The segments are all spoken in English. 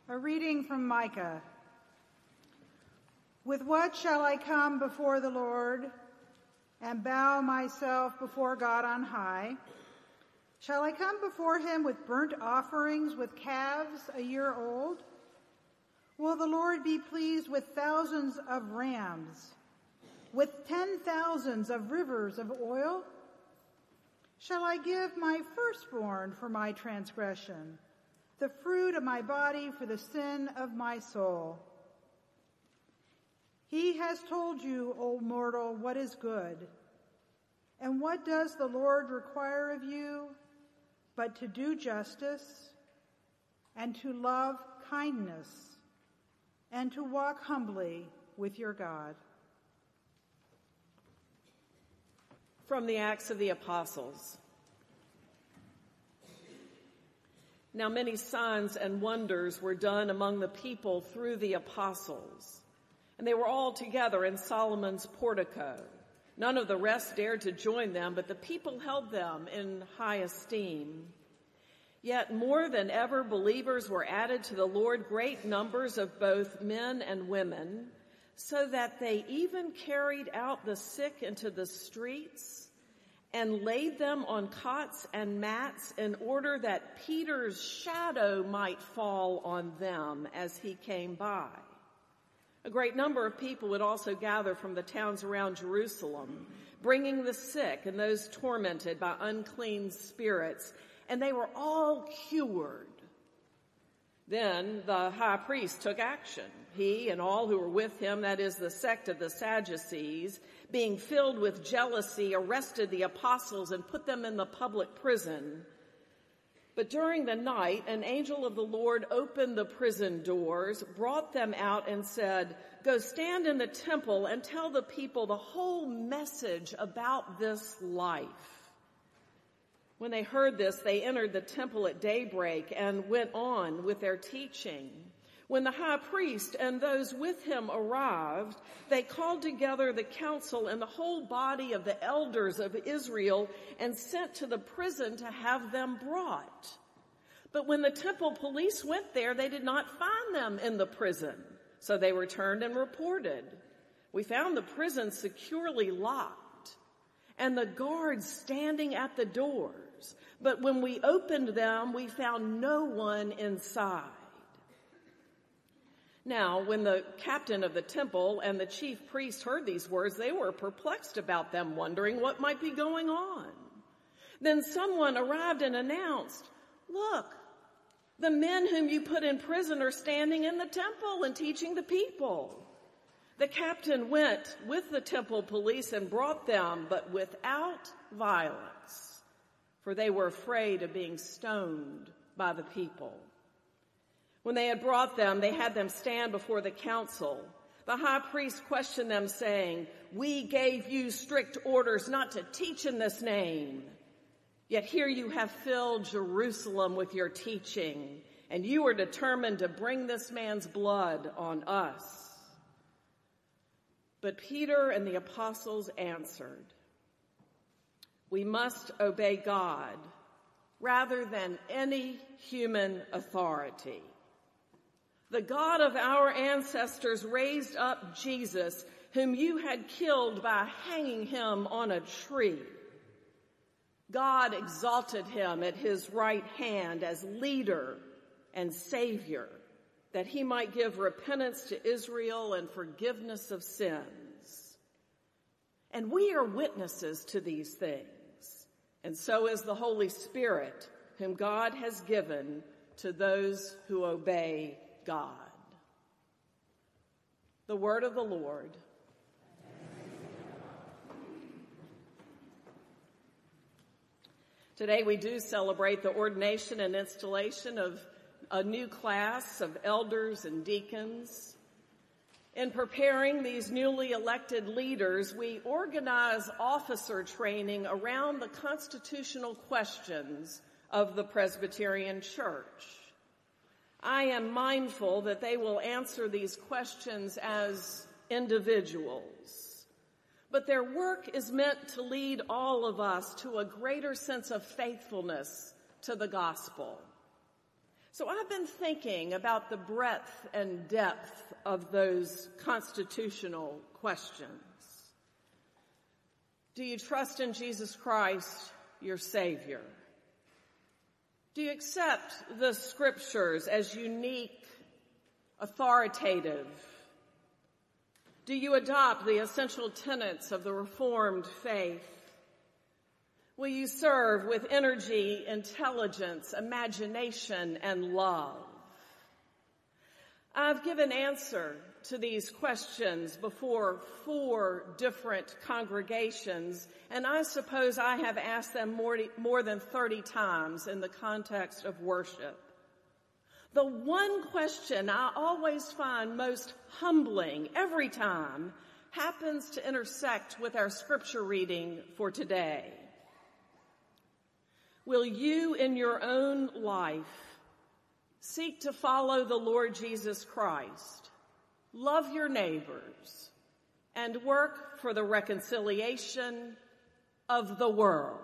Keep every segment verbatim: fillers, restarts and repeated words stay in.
A reading from Micah. With what shall I come before the Lord and bow myself before God on high? Shall I come before him with burnt offerings, with calves a year old? Will the Lord be pleased with thousands of rams, with ten thousands of rivers of oil? Shall I give my firstborn for my transgression, the fruit of my body for the sin of my soul? He has told you, O mortal, what is good. And what does the Lord require of you but to do justice and to love kindness and to walk humbly with your God? From the Acts of the Apostles. Now many signs and wonders were done among the people through the apostles, and they were all together in Solomon's portico. None of the rest dared to join them, but the people held them in high esteem. Yet more than ever believers were added to the Lord, great numbers of both men and women, so that they even carried out the sick into the streets and laid them on cots and mats in order that Peter's shadow might fall on them as he came by. A great number of people would also gather from the towns around Jerusalem, bringing the sick and those tormented by unclean spirits, and they were all cured. Then the high priest took action. He and all who were with him, that is the sect of the Sadducees, being filled with jealousy, arrested the apostles and put them in the public prison. But during the night, an angel of the Lord opened the prison doors, brought them out and said, "Go stand in the temple and tell the people the whole message about this life." When they heard this, they entered the temple at daybreak and went on with their teaching. When the high priest and those with him arrived, they called together the council and the whole body of the elders of Israel and sent to the prison to have them brought. But when the temple police went there, they did not find them in the prison. So they returned and reported, "We found the prison securely locked and the guards standing at the doors. But when we opened them, we found no one inside." Now, when the captain of the temple and the chief priest heard these words, they were perplexed about them, wondering what might be going on. Then someone arrived and announced, "Look, the men whom you put in prison are standing in the temple and teaching the people." The captain went with the temple police and brought them, but without violence, for they were afraid of being stoned by the people. When they had brought them, they had them stand before the council. The high priest questioned them, saying, "We gave you strict orders not to teach in this name. Yet here you have filled Jerusalem with your teaching, and you are determined to bring this man's blood on us." But Peter and the apostles answered, "We must obey God rather than any human authority. The God of our ancestors raised up Jesus, whom you had killed by hanging him on a tree. God exalted him at his right hand as leader and savior, that he might give repentance to Israel and forgiveness of sins. And we are witnesses to these things, and so is the Holy Spirit, whom God has given to those who obey God." The word of the Lord. Today we do celebrate the ordination and installation of a new class of elders and deacons. In preparing these newly elected leaders, we organize officer training around the constitutional questions of the Presbyterian Church. I am mindful that they will answer these questions as individuals, but their work is meant to lead all of us to a greater sense of faithfulness to the gospel. So I've been thinking about the breadth and depth of those constitutional questions. Do you trust in Jesus Christ, your Savior? Do you accept the Scriptures as unique, authoritative? Do you adopt the essential tenets of the Reformed faith? Will you serve with energy, intelligence, imagination, and love? I've given answer to these questions before four different congregations, and I suppose I have asked them more, more than thirty times in the context of worship. The one question I always find most humbling every time happens to intersect with our scripture reading for today. Will you in your own life seek to follow the Lord Jesus Christ, love your neighbors, and work for the reconciliation of the world?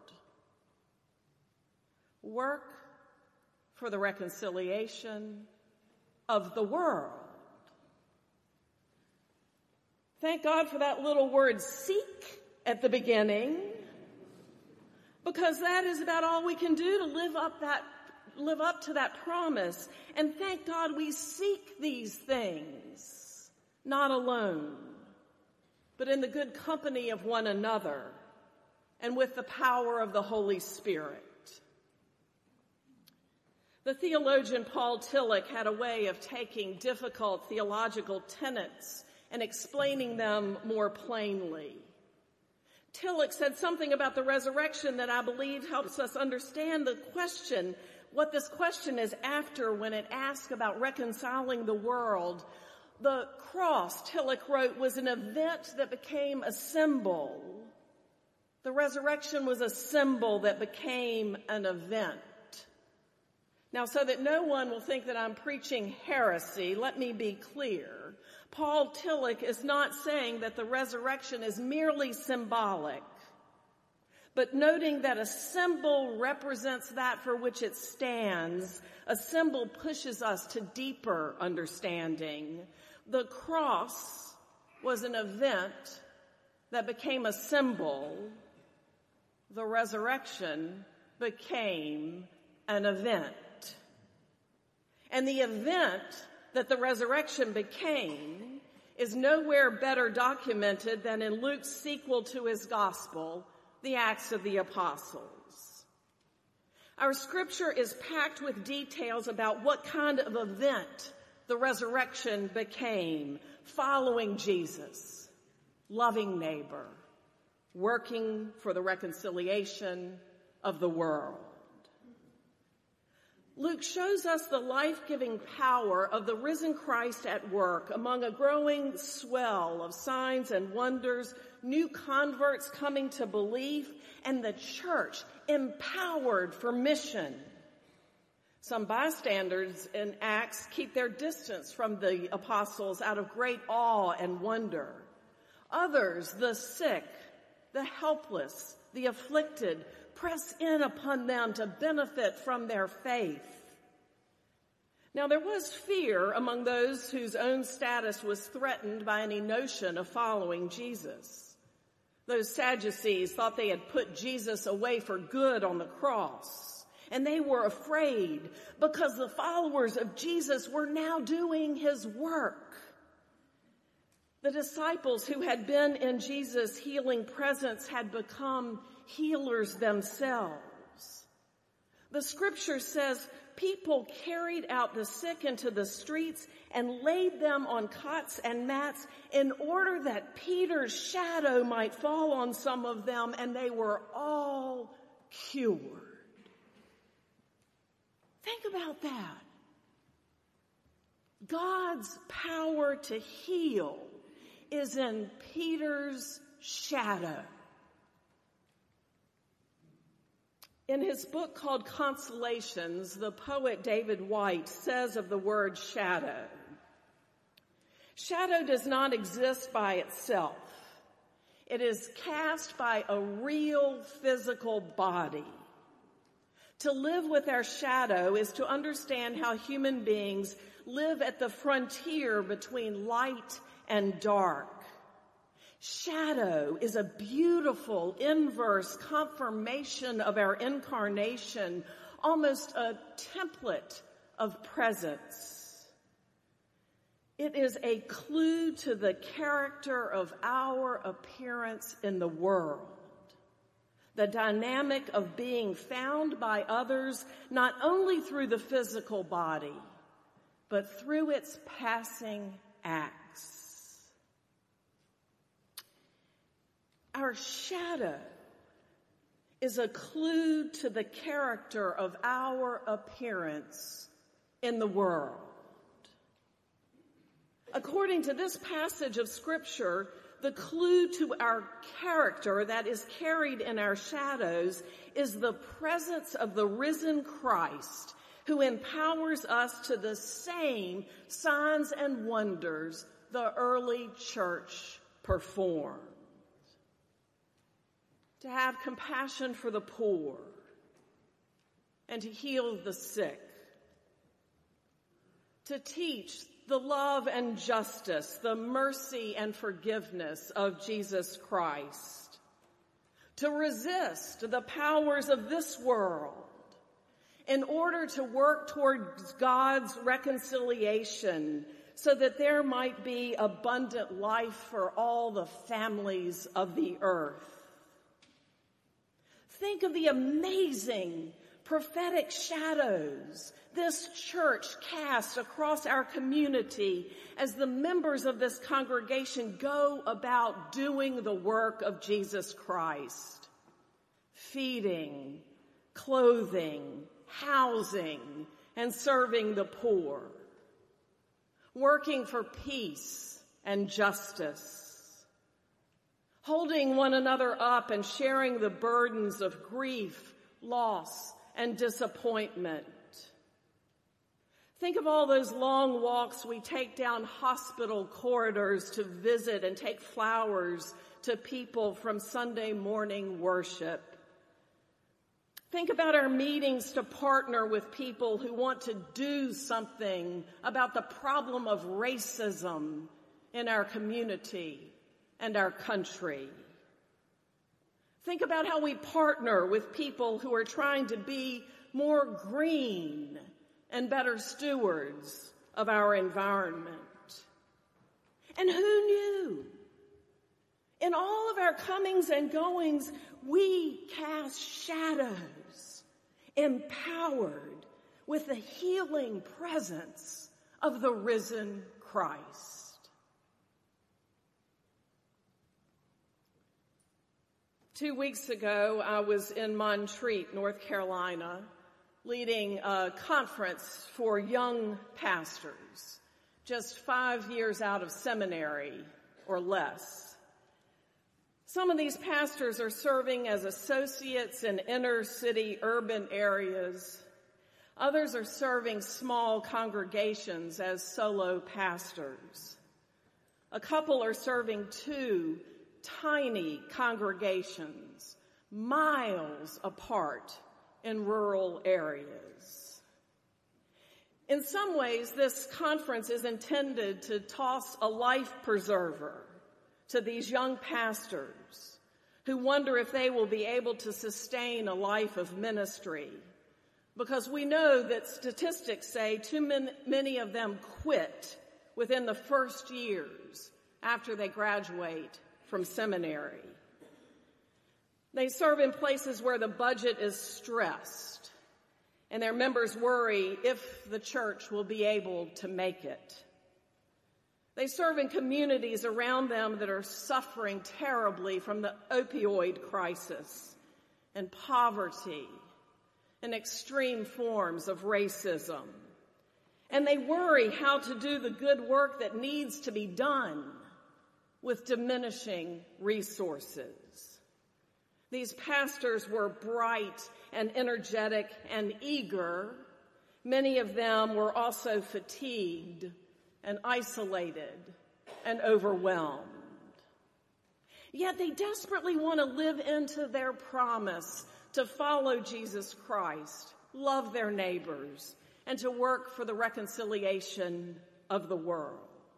Work for the reconciliation of the world. Thank God for that little word seek at the beginning, because that is about all we can do to live up that live up to that promise. And thank God we seek these things, not alone, but in the good company of one another and with the power of the Holy Spirit. The theologian Paul Tillich had a way of taking difficult theological tenets and explaining them more plainly. Tillich said something about the resurrection that I believe helps us understand the question, what this question is after when it asks about reconciling the world. The cross, Tillich wrote, was an event that became a symbol. The resurrection was a symbol that became an event. Now, so that no one will think that I'm preaching heresy, let me be clear. Paul Tillich is not saying that the resurrection is merely symbolic, but noting that a symbol represents that for which it stands. A symbol pushes us to deeper understanding. The cross was an event that became a symbol. The resurrection became an event. And the event that the resurrection became is nowhere better documented than in Luke's sequel to his gospel, the Acts of the Apostles. Our scripture is packed with details about what kind of event the resurrection became: following Jesus, loving neighbor, working for the reconciliation of the world. Luke shows us the life-giving power of the risen Christ at work among a growing swell of signs and wonders, new converts coming to belief, and the church empowered for mission. Some bystanders in Acts keep their distance from the apostles out of great awe and wonder. Others, the sick, the helpless, the afflicted, press in upon them to benefit from their faith. Now, there was fear among those whose own status was threatened by any notion of following Jesus. Those Sadducees thought they had put Jesus away for good on the cross, and they were afraid because the followers of Jesus were now doing his work. The disciples who had been in Jesus' healing presence had become healers themselves. The scripture says people carried out the sick into the streets and laid them on cots and mats in order that Peter's shadow might fall on some of them, and they were all cured. Think about that. God's power to heal is in Peter's shadow. In his book called Consolations, the poet David White says of the word shadow, shadow does not exist by itself. It is cast by a real physical body. To live with our shadow is to understand how human beings live at the frontier between light and dark. Shadow is a beautiful inverse confirmation of our incarnation, almost a template of presence. It is a clue to the character of our appearance in the world. The dynamic of being found by others, not only through the physical body, but through its passing acts. Our shadow is a clue to the character of our appearance in the world. According to this passage of Scripture, the clue to our character that is carried in our shadows is the presence of the risen Christ, who empowers us to the same signs and wonders the early church performed. To have compassion for the poor and to heal the sick. To teach the love and justice, the mercy and forgiveness of Jesus Christ. To resist the powers of this world in order to work towards God's reconciliation so that there might be abundant life for all the families of the earth. Think of the amazing prophetic shadows this church casts across our community as the members of this congregation go about doing the work of Jesus Christ. Feeding, clothing, housing, and serving the poor. Working for peace and justice. Holding one another up and sharing the burdens of grief, loss, and disappointment. Think of all those long walks we take down hospital corridors to visit and take flowers to people from Sunday morning worship. Think about our meetings to partner with people who want to do something about the problem of racism in our community and our country. Think about how we partner with people who are trying to be more green and better stewards of our environment. And who knew? In all of our comings and goings, we cast shadows, empowered with the healing presence of the risen Christ. Two weeks ago, I was in Montreat, North Carolina, leading a conference for young pastors, just five years out of seminary or less. Some of these pastors are serving as associates in inner city urban areas. Others are serving small congregations as solo pastors. A couple are serving two tiny congregations, miles apart in rural areas. In some ways, this conference is intended to toss a life preserver to these young pastors who wonder if they will be able to sustain a life of ministry, because we know that statistics say too many of them quit within the first years after they graduate from seminary. They serve in places where the budget is stressed, and their members worry if the church will be able to make it. They serve in communities around them that are suffering terribly from the opioid crisis and poverty and extreme forms of racism. And they worry how to do the good work that needs to be done with diminishing resources. These pastors were bright and energetic and eager. Many of them were also fatigued and isolated and overwhelmed. Yet they desperately want to live into their promise to follow Jesus Christ, love their neighbors, and to work for the reconciliation of the world.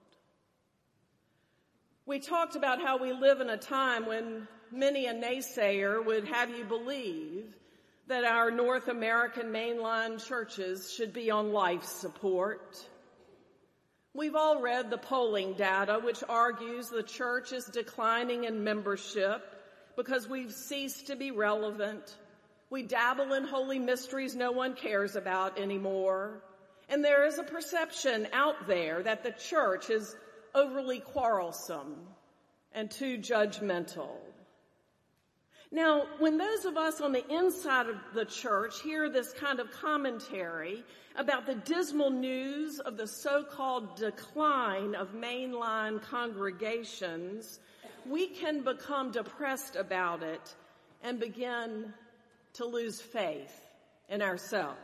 We talked about how we live in a time when many a naysayer would have you believe that our North American mainline churches should be on life support. We've all read the polling data, which argues the church is declining in membership because we've ceased to be relevant. We dabble in holy mysteries no one cares about anymore. And there is a perception out there that the church is overly quarrelsome and too judgmental. Now, when those of us on the inside of the church hear this kind of commentary about the dismal news of the so-called decline of mainline congregations, we can become depressed about it and begin to lose faith in ourselves.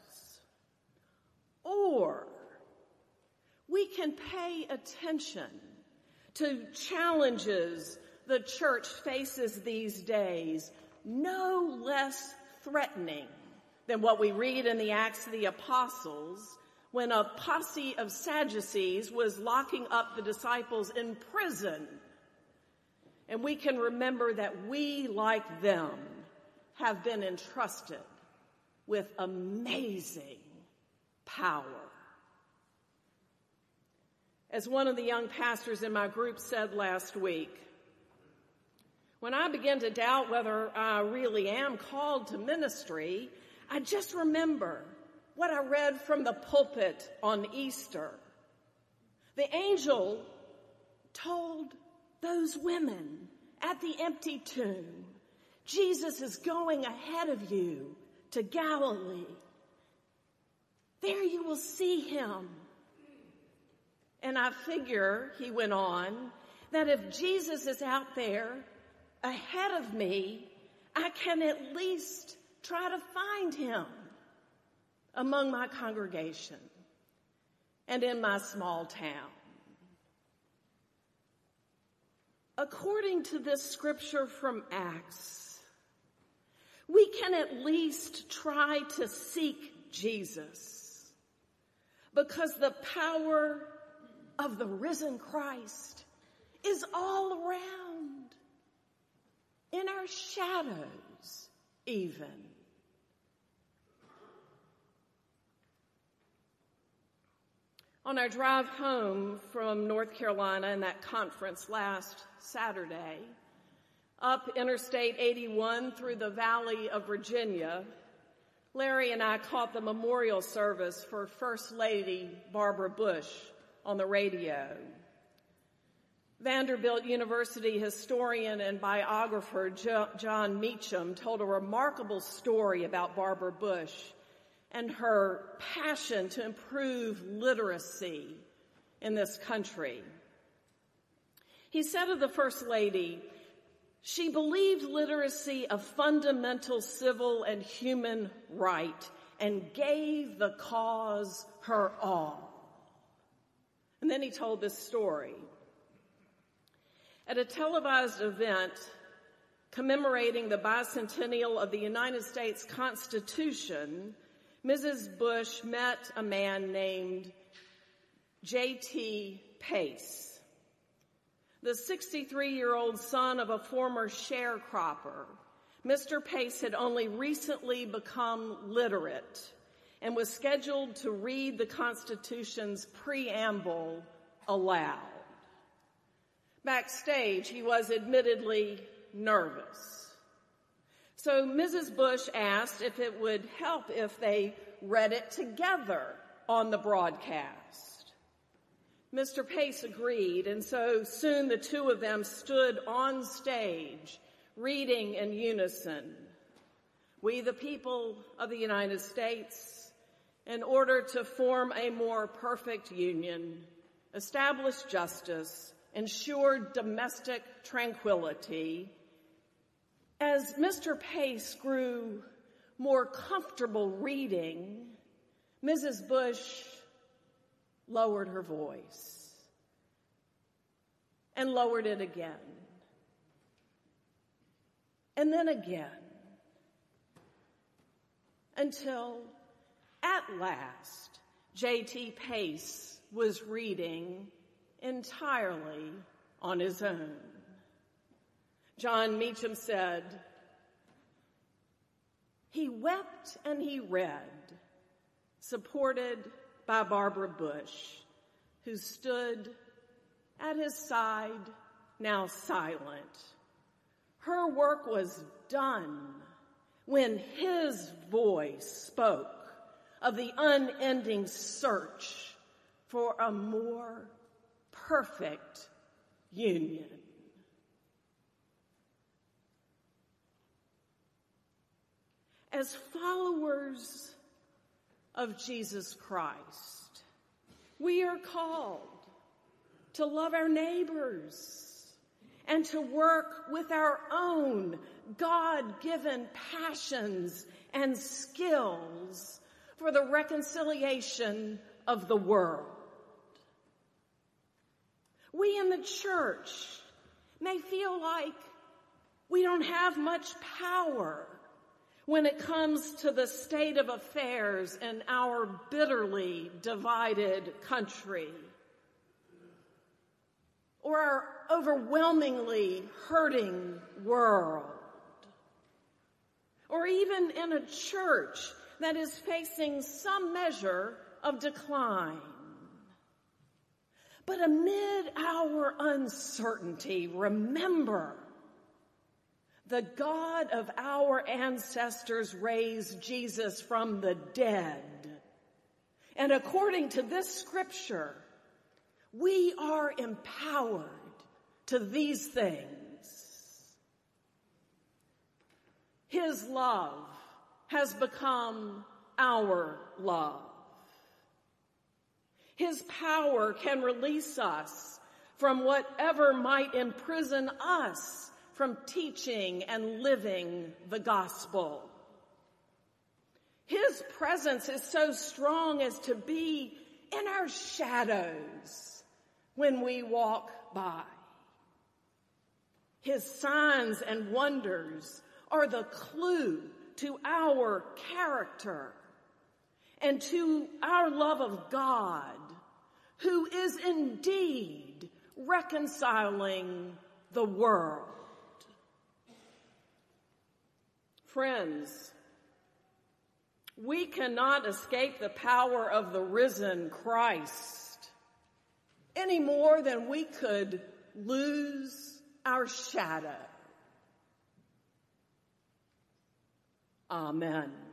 Or we can pay attention to challenges the church faces these days, no less threatening than what we read in the Acts of the Apostles when a posse of Sadducees was locking up the disciples in prison. And we can remember that we, like them, have been entrusted with amazing power. As one of the young pastors in my group said last week, when I begin to doubt whether I really am called to ministry, I just remember what I read from the pulpit on Easter. The angel told those women at the empty tomb, Jesus is going ahead of you to Galilee. There you will see him. And I figure, he went on, that if Jesus is out there ahead of me, I can at least try to find him among my congregation and in my small town. According to this scripture from Acts, we can at least try to seek Jesus because the power of the risen Christ is all around, in our shadows even. On our drive home from North Carolina and that conference last Saturday, up Interstate eighty-one through the Valley of Virginia, Larry and I caught the memorial service for First Lady Barbara Bush on the radio. Vanderbilt University historian and biographer John Meacham told a remarkable story about Barbara Bush and her passion to improve literacy in this country. He said of the First Lady, she believed literacy a fundamental civil and human right and gave the cause her all. And then he told this story. At a televised event commemorating the bicentennial of the United States Constitution, Missus Bush met a man named J T Pace. The sixty-three-year-old son of a former sharecropper, Mister Pace had only recently become literate and was scheduled to read the Constitution's preamble aloud. Backstage, he was admittedly nervous. So Missus Bush asked if it would help if they read it together on the broadcast. Mister Pace agreed, and so soon the two of them stood on stage, reading in unison. We, the people of the United States, in order to form a more perfect union, establish justice, ensure domestic tranquility. As Mister Pace grew more comfortable reading, Missus Bush lowered her voice and lowered it again, and then again. until at last J T Pace was reading entirely on his own. John Meacham said, "He wept and he read, supported by Barbara Bush, who stood at his side, now silent. Her work was done when his voice spoke of the unending search for a more perfect union." As followers of Jesus Christ, we are called to love our neighbors and to work with our own God-given passions and skills for the reconciliation of the world. We in the church may feel like we don't have much power when it comes to the state of affairs in our bitterly divided country, or our overwhelmingly hurting world, or even in a church that is facing some measure of decline. But amid our uncertainty, remember, the God of our ancestors raised Jesus from the dead. And according to this scripture, we are empowered to these things. His love has become our love. His power can release us from whatever might imprison us from teaching and living the gospel. His presence is so strong as to be in our shadows when we walk by. His signs and wonders are the clue to our character and to our love of God, who is indeed reconciling the world. Friends, we cannot escape the power of the risen Christ any more than we could lose our shadow. Amen.